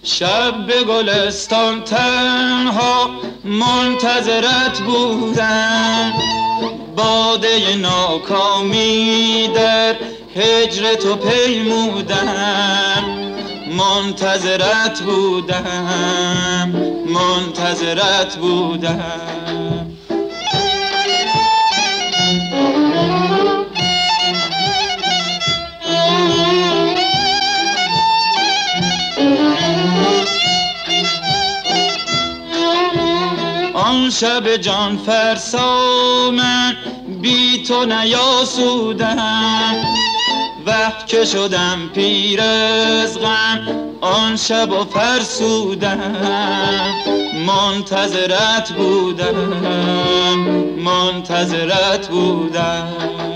شب به گلستان تنها منتظرت بودم، باده ناکامی در هجر تو پیمودم. منتظرت بودم، منتظرت بودم. آن شب جان فرسا من بی تو نیاسودم، وقت که شدم پیر از غم آن شب و فرسودم. منتظرت بودم، منتظرت بودم.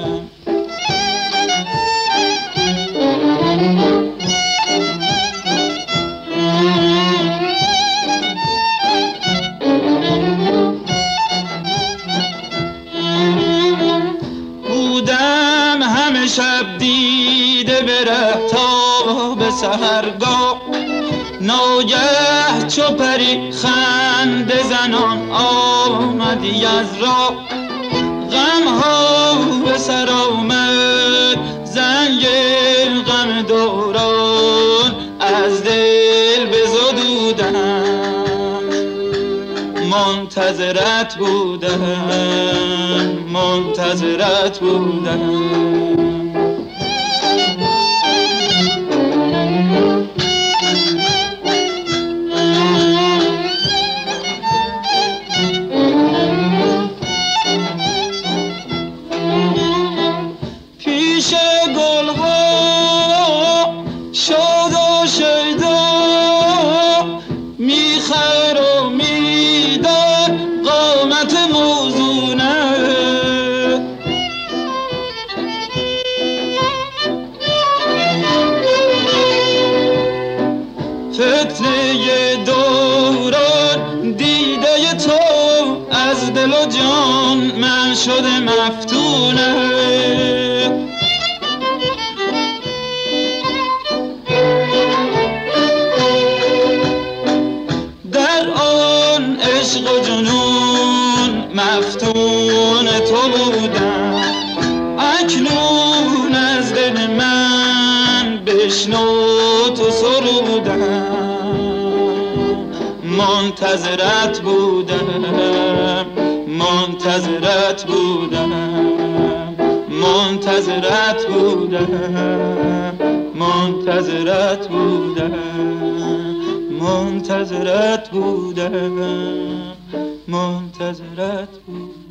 بودم همه شب دیده به ره تا به سحرگاه، ناگه چو پری خنده زنان آمدی از راه. غم ها به سر آمد زنگ غم دوران، از دل بزدودم. منتظرت بودم، منتظرت بودم. پیش گلها شاد و شیدا میخر و میدار قامت موزونه. فتنه دوران دیده تو از دل و جان من شده مفتونه. در آن عشق و جنون مفتون تو بودم، اکنون از دل من بشنو تو سرودم. منتظرت بودم، منتظرت بودم. منتظرت بودم، منتظرت بودم. منتظرت بودم، منتظرت بودم.